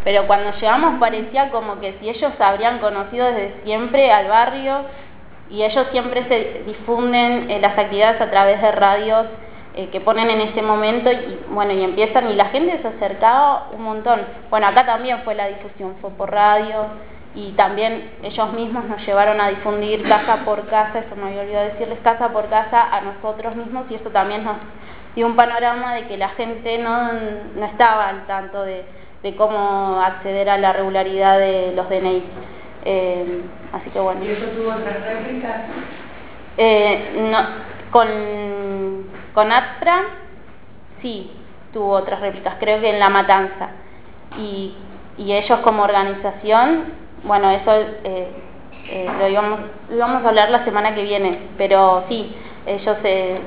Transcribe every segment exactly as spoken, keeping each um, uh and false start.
pero cuando llegamos parecía como que si ellos habrían conocido desde siempre al barrio, y ellos siempre se difunden eh, las actividades a través de radios eh, que ponen en ese momento, y bueno, y empiezan, y la gente se acercaba un montón. Bueno, acá también fue la difusión, fue por radio, y también ellos mismos nos llevaron a difundir casa por casa, eso me había olvidado decirles, casa por casa a nosotros mismos, y eso también nos dio un panorama de que la gente no, no estaba al tanto de, de cómo acceder a la regularidad de los D N Is. Eh, así que bueno. ¿Y eso tuvo otras réplicas? Eh, no, con, con ATPRA sí tuvo otras réplicas, creo que en La Matanza. Y, y ellos como organización, bueno, eso eh, eh, lo, íbamos, lo íbamos a hablar la semana que viene, pero sí, ellos eh,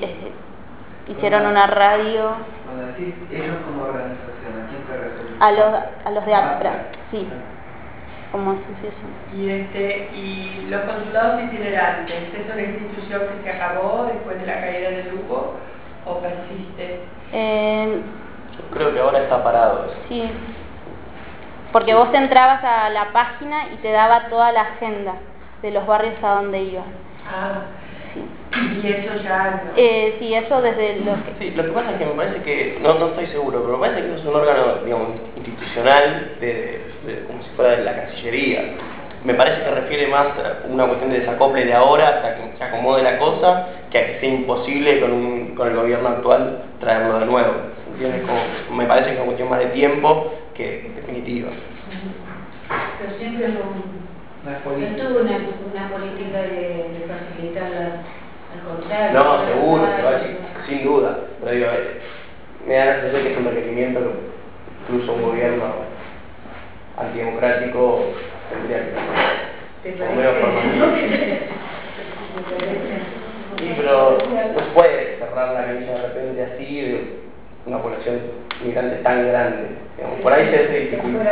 hicieron una radio. Cuando decís ellos como organización, ¿a quién te referís? A los, a los de ATPRA, sí. Como asociación. Y, este, y los consulados itinerantes, ¿es una institución que se acabó después de la caída de Lugo o persiste? Eh, Yo creo que ahora está parado eso. Sí, porque vos entrabas a la página y te daba toda la agenda de los barrios a donde ibas. Ah, sí. Y eso ya no. Eh, sí, eso desde lo que... Sí, lo que pasa es que me parece que, no, no estoy seguro, pero me parece que eso es un órgano, digamos, institucional, de, de, como si fuera de la Cancillería. Me parece que refiere más a una cuestión de desacople de ahora hasta que se acomode la cosa, que a que sea imposible con, un, con el gobierno actual traerlo de nuevo. ¿Entiendes? Como, me parece que es una cuestión más de tiempo que definitiva. Pero siempre no, no tuvo una, una política de, de facilitar la... Al contrario, no, seguro, que va, sin duda. Pero digo, me da la sensación que es un requerimiento que incluso un gobierno antidemocrático tendría que tener. O menos formalmente. Sí, pero no se puede cerrar la canilla de repente así de una población migrante tan grande. Digamos, por ahí se hace dificultad.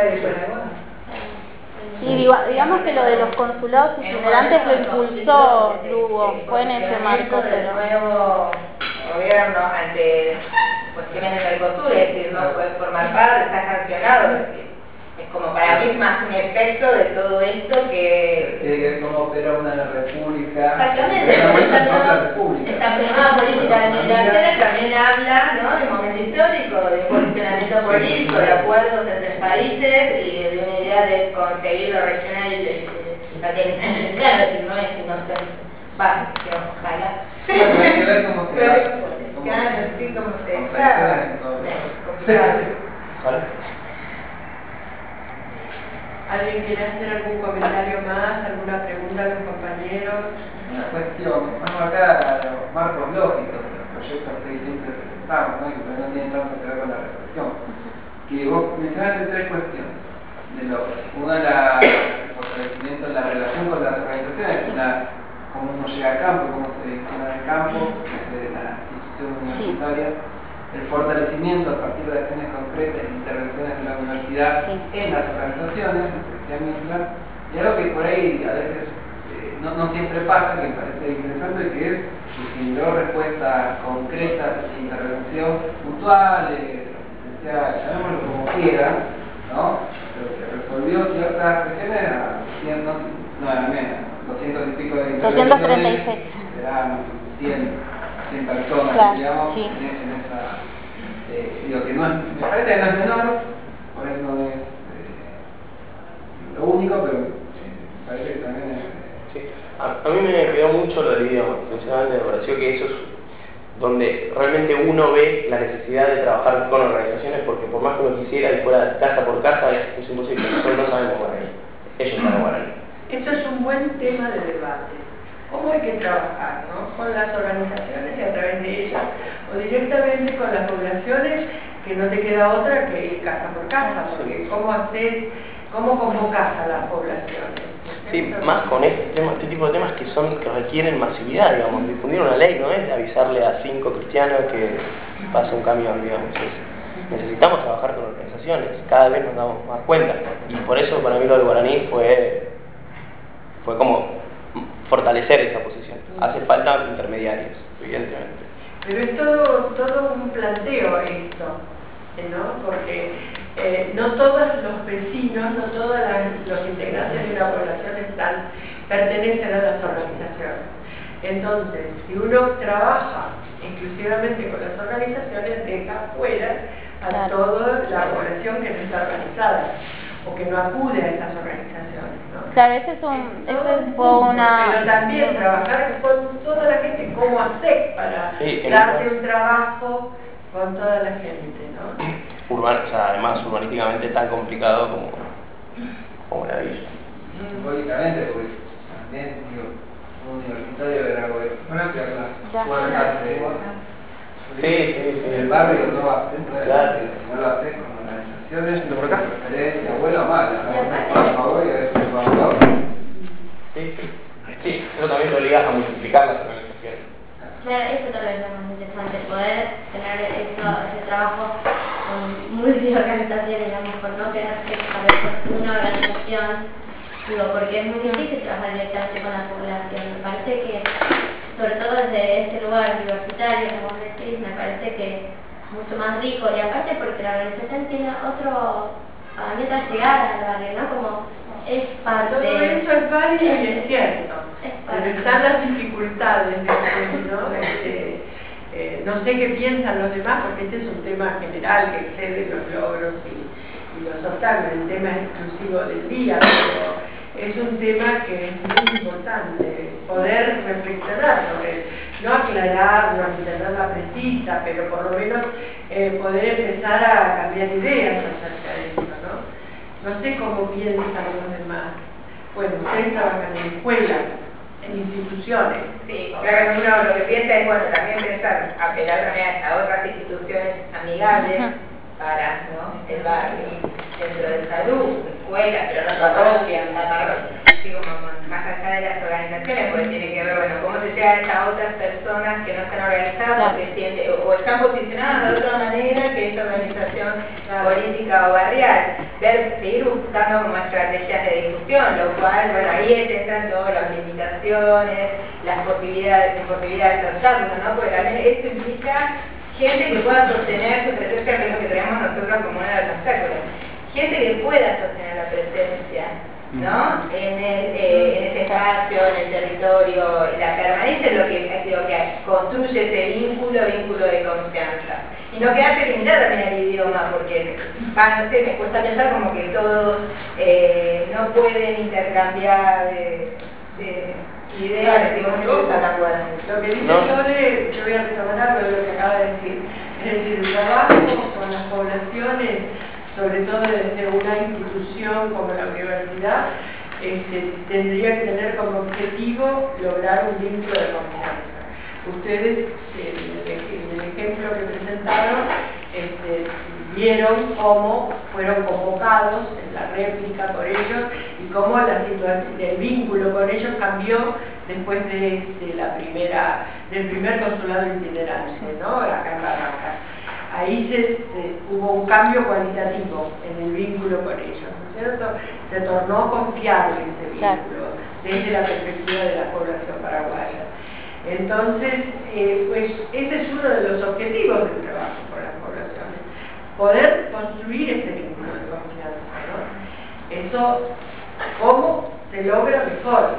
Sí, digamos que lo de los consulados itinerantes lo impulsó Lugo, fue en ese marco. Del nuevo gobierno ante cuestiones de Mercosur, es decir, no puede formar parte, está sancionado, es decir, es como para mí es más un efecto de todo esto que... Tiene que ver cómo opera una república. Exactamente, esta nueva, esta nueva política de migraciones también habla, ¿no?, de un momento histórico, de un posicionamiento político, de acuerdos entre países y de una idea de conseguir lo regional y de latinoamericano, es decir, no es inocente. Va, yo, ojalá. Bueno, hay que ver cómo se Pero, hace. claro, sí, cómo se hace. ¿Alguien quiere hacer algún comentario más, alguna pregunta a los compañeros? Una cuestión, vamos acá a los marcos lógicos de los proyectos que siempre presentamos, ¿no? Y que no tienen tanto que ver con la represión. Que vos mencionaste tres cuestiones de logro. Una, la, el fortalecimiento de la relación con las organizaciones, la, cómo uno llega al campo, cómo se difusiona en el campo, desde la institución universitaria. Sí. El fortalecimiento a partir de acciones concretas e intervenciones de la universidad sí. en las organizaciones, lo que decía Mirta, y algo que por ahí a veces eh, no, no siempre pasa, que me parece interesante, que es que generó respuestas concretas de intervención puntuales, asistenciales, llamémoslo como quieran, ¿no? Pero que resolvió ciertas cuestiones a doscientos, no era menos, doscientos y pico de intervenciones. doscientos treinta y seis. Serán cien, cien personas, claro, digamos, sí. en, en esa... Eh, digo que no es, me parece que no es menor, por ahí no es eh, lo único, pero eh, me parece que también es... Eh, sí. a, a mí me quedó mucho lo del idioma, sinceramente me pareció que eso es donde realmente uno ve la necesidad de trabajar con organizaciones, porque por más que uno quisiera y fuera casa por casa, es, es imposible, nosotros no sabemos guaraní, ellos saben guaraní. Eso es un buen tema de debate. ¿Cómo hay que trabajar, ¿no?, con las organizaciones y a través de ellas, o directamente con las poblaciones, que no te queda otra que ir casa por casa, porque ¿cómo haces, cómo convocas a las poblaciones? Sí, más con este, tema, este tipo de temas que son que requieren masividad, digamos, difundir una ley no es de avisarle a cinco cristianos que pasa un camión, digamos, es, necesitamos trabajar con organizaciones, cada vez nos damos más cuenta, y por eso para mí lo del guaraní fue, fue como fortalecer esa posición. Hace falta intermediarios, evidentemente. Pero es todo, todo un planteo esto, ¿no? Porque eh, no todos los vecinos, no todos los integrantes de una población están, pertenecen a las organizaciones. Entonces, si uno trabaja exclusivamente con las organizaciones, deja fuera a claro. toda la población que no está organizada o que no acude a esas organizaciones, ¿no? Claro, ese es un, es ese fue una... Pero también trabajar con toda la gente, cómo hacer para sí, darte un trabajo con toda la gente, ¿no? Urban, o sea, además urbanísticamente tan complicado como, como la villa. Simbólicamente, porque también, digo, un universitario de la gobernanza que las puertas de... Sí, sí, sí. El barrio no va a ser, claro. si no lo haces con organizaciones, ¿De por acá? referencia, buena o mala, ¿no? Por favor, y a veces por favor. Sí, sí. Sí, eso también te obliga a multiplicar las organizaciones. Claro, eso tal vez es lo más interesante, poder tener eso, ese trabajo con multiorganizaciones, digamos, con no quedarse tal vez con una organización, digo, porque es muy difícil trabajar directamente con la población. Me parece que, sobre todo desde este lugar universitario, como vos decís, me parece que es mucho más rico, y aparte porque la organización tiene otro herramienta de llegar al barrio, ¿no? Como es parte... Todo eso es válido y es cierto, es pero están las dificultades, ¿no? Este, eh, no sé qué piensan los demás, porque este es un tema general que excede los logros y, y los obstáculos, el tema es exclusivo del día, pero es un tema que es muy importante, poder reflexionar sobre él, no aclararlo ni tenerla precisa, pero por lo menos eh, poder empezar a cambiar ideas acerca de esto, ¿no? No sé cómo piensan los demás. Bueno, ustedes trabajan en escuelas, en instituciones. Sí, claro, uno lo que piensa es, bueno, también pensar, apelar también a otras instituciones amigables para, ¿no?, el barrio, centro de salud, escuelas, pero no parroquias, la parroquia, así como más allá de las organizaciones, porque tiene que ver, bueno, cómo se llega a esas otras personas que no están organizadas porque sienten, o, o están posicionadas de otra manera que esa organización política o barrial, ver, seguir buscando como estrategias de discusión, lo cual, bueno, ahí entran todas las limitaciones, las posibilidades, imposibilidades, obstáculos, ¿no? Porque también eso implica gente que pueda sostener su presencia, que es lo que tenemos nosotros como uno de los obstáculos. Gente que pueda sostener la presencia, ¿no? En, el, eh, en ese espacio, en el territorio, la permanencia es lo que, lo que construye ese vínculo, vínculo de confianza. Y no quedarse limitado también al idioma, porque, ah, no sé, me cuesta pensar como que todos eh, no pueden intercambiar de, de ideas, si vos no estás de acuerdo. Lo que dice Sole, yo voy a retomar algo de lo que acaba de decir. Es decir, el trabajo con las poblaciones, sobre todo desde una institución como la universidad, este, tendría que tener como objetivo lograr un vínculo de confianza. Ustedes, en el, en el ejemplo que presentaron, este, vieron cómo fueron convocados en la réplica por ellos y cómo la situación, el vínculo con ellos cambió después de, de la primera, del primer consulado itinerante, ¿no? Acá en Barracas. Ahí se, se, hubo un cambio cualitativo en el vínculo con ellos, ¿no es cierto? Se tornó confiable ese vínculo desde la perspectiva de la población paraguaya. Entonces, eh, pues ese es uno de los objetivos del trabajo con las poblaciones, poder construir ese vínculo de confianza, ¿no? Eso, ¿cómo se logra mejor?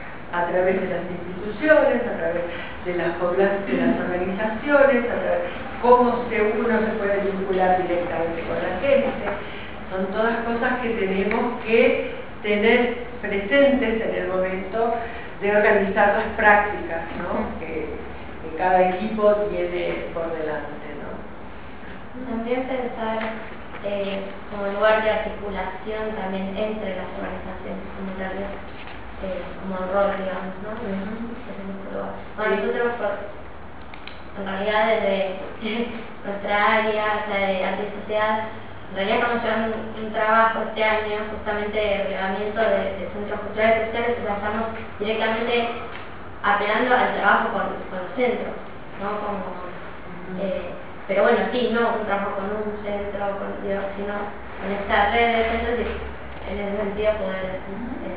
A través de las instituciones, a través de las, de las organizaciones, a través cómo se, uno se puede vincular directamente con la gente. Son todas cosas que tenemos que tener presentes en el momento de organizar las prácticas, ¿no? que, que cada equipo tiene por delante, ¿no? También pensar eh, como lugar de articulación también entre las organizaciones comunitarias, eh, como rol, digamos, ¿no? Desde ese lugar. Bueno, nosotros por, en realidad desde nuestra área, o sea, de arte y sociedad, en realidad estamos llevando un, un trabajo este año justamente de relevamiento de, de centros culturales y sociales, o sea, estamos directamente apelando al trabajo con, con los centros, ¿no? Como, eh, pero bueno, sí, no un trabajo con un centro, con, digo, sino con esta red de centros y en ese sentido poder, eh,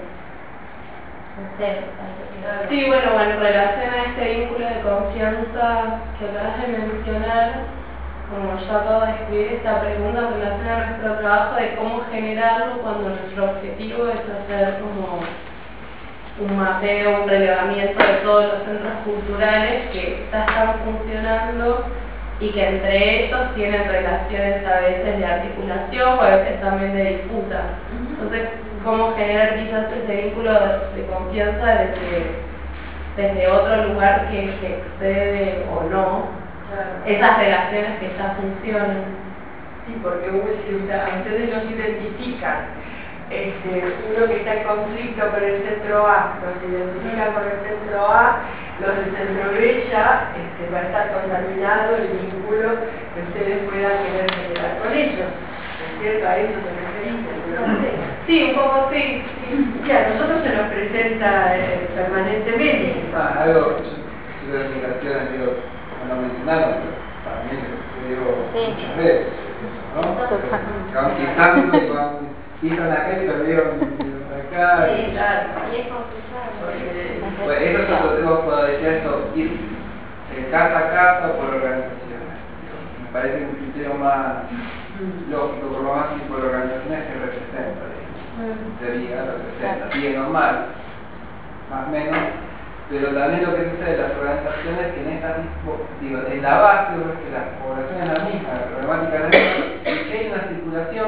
no sé, sí, bueno, bueno, en relación a este vínculo de confianza que acabas de mencionar, como yo acabo de escribir esta pregunta en relación a nuestro trabajo de cómo generarlo cuando nuestro objetivo es hacer como un mapeo, un relevamiento de todos los centros culturales que ya están funcionando y que entre ellos tienen relaciones a veces de articulación o a veces también de disputa. Entonces, cómo generar quizás ese vínculo de confianza desde, desde otro lugar que, que excede o no esas relaciones que ya funcionan. Sí, porque si ustedes los identifican, este, uno que está en conflicto con el centro A, los identifica con el centro A, los del centro B ya este, va a estar contaminado el vínculo que ustedes puedan querer generar con ellos. ¿No es cierto? A eso se referís, seguramente. Sí, un poco sí. Sí, a nosotros se nos presenta eh, permanentemente. Ah, algo, yo, yo de comunicaciones, digo, no lo mencionaron, pero para mí se sucedió sí. muchas veces, ¿no? Totalmente. Van pisando y van, pisan acá y perdieron acá. Sí, claro. Y es complicado. Pues eso es otro tema cuando decía esto, ir eh, casa a casa por organizaciones. Me parece un criterio más lógico, por lo más tipo de organizaciones que representa, en teoría representa, bien o mal, más o menos. Pero también lo que sucede en las organizaciones que en estas, digo, en la base es que la población es la misma, la problemática es la misma, y que hay una circulación,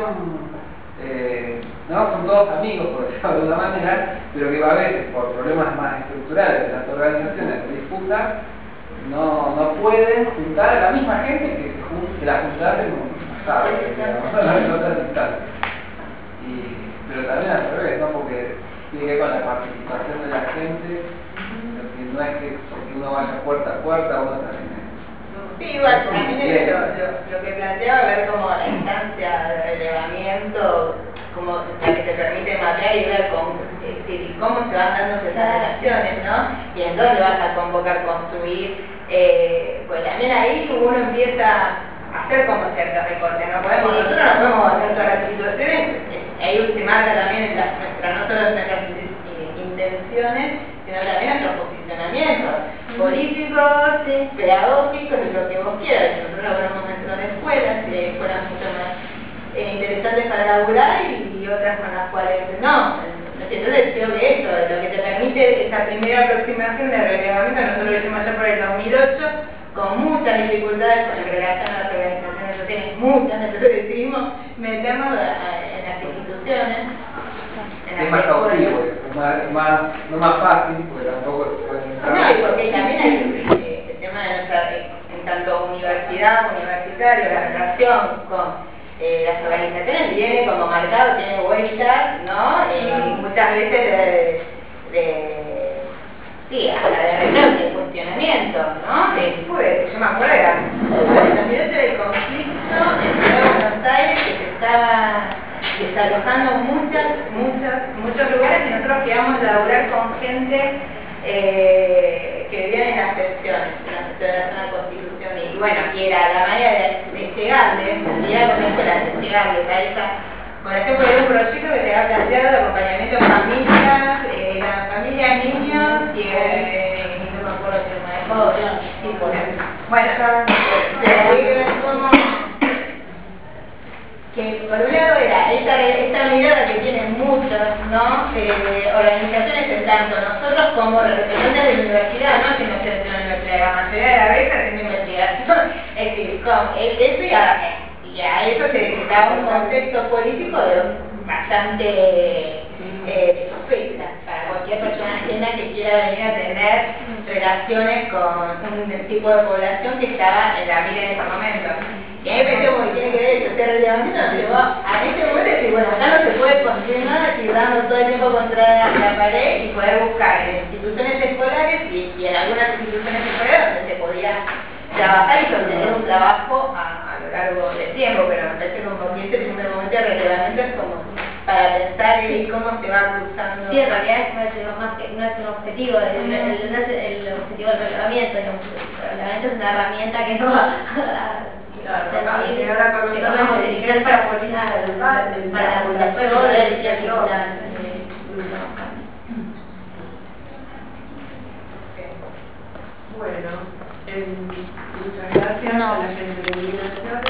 eh, ¿no? Son todos amigos, por decirlo de alguna manera, pero que a veces por problemas más estructurales de las organizaciones de disputa, no, no pueden juntar a la misma gente que, se jun, que la juntasen en un pasado, digamos, en otras instancias. Y, pero también al revés, ¿no? Porque tiene que ver con la participación de la gente. No es que porque uno vaya puerta a puerta uno también es. Sí, igual, también es lo, lo, lo que planteaba, ver como la instancia de relevamiento, como la que te permite mapear y ver cómo, es decir, cómo se van dando esas relaciones, ¿no? Y en dónde vas a convocar, construir. Eh, pues también ahí uno empieza a hacer como cierto recorte, no podemos, nosotros no podemos hacer todas las instituciones, ahí se marca también la, nuestra, no solo nuestras intenciones, sino también nuestros posicionamientos políticos, sí, pedagógicos, y lo que vos quieras. Nosotros laburamos dentro de escuelas, y hay escuelas mucho más eh, interesantes para laburar y, y otras con las cuales no. Entonces creo que eso, lo que te permite esa primera aproximación de relevamiento, nosotros lo hicimos ya por el dos mil ocho, con muchas dificultades con relación a las organizaciones sociales, muchas, entonces decidimos meternos en las instituciones. Es más cautivo eso, es más, más, no más fácil, porque tampoco se puede entrar. No, y porque también hay eh, el tema de nuestra, en tanto universidad, universitario, la relación con eh, las organizaciones viene como marcado, tiene vueltas, ¿no? Y muchas veces de, de sí, hasta de reproche, de cuestionamiento, ¿no? De, pues, yo me acuerdo, era, en dos mil ocho era el conflicto en Ciudad de Buenos Aires que se estaba desalojando muchas, muchas, muchos lugares y nosotros quedamos a laburar con gente eh, que vivían en las secciones, en la sección de la zona de Constitución y, y bueno, y era la manera de, de llegarles, y era con escuelas, de llegarles a esa población, porque era un proyecto que se había planteado de acompañamiento a familias, eh, la familia, niños y eh, no me acuerdo si me dejó, sí, por ejemplo. Bueno, pero hay que ver cómo que por un lado era esta, esta mirada que tienen muchas, ¿no? Eh, organizaciones en tanto nosotros como representantes de la universidad, no haciendo extensión en la universidad, la mayoría de las veces haciendo investigación, es decir, con eso y a, y a eso se, se daba un contexto político de bastante eh, sospecha para cualquier persona ajena que quiera venir a tener relaciones con un tipo de población que estaba en la mira en ese momento. Y a mí me parece como que tiene que ver eso, ese relevamiento nos llevó a ese momento de decir, bueno, acá no se puede continuar así dando todo el tiempo contra la pared y poder buscar en instituciones escolares y, y en algunas instituciones escolares donde se podía trabajar y sostener un trabajo a, a lo largo del tiempo, pero me parece como que ese primer momento de relevamiento es como para pensar en cómo se va cruzando. Sí, en realidad es más que, no es un objetivo, el, el, no es el objetivo del relevamiento, el relevamiento es una herramienta que no va a Claro, para llegar a conocer la política política del debate, para la población y bueno, eh, muchas gracias. No. las discriminaciones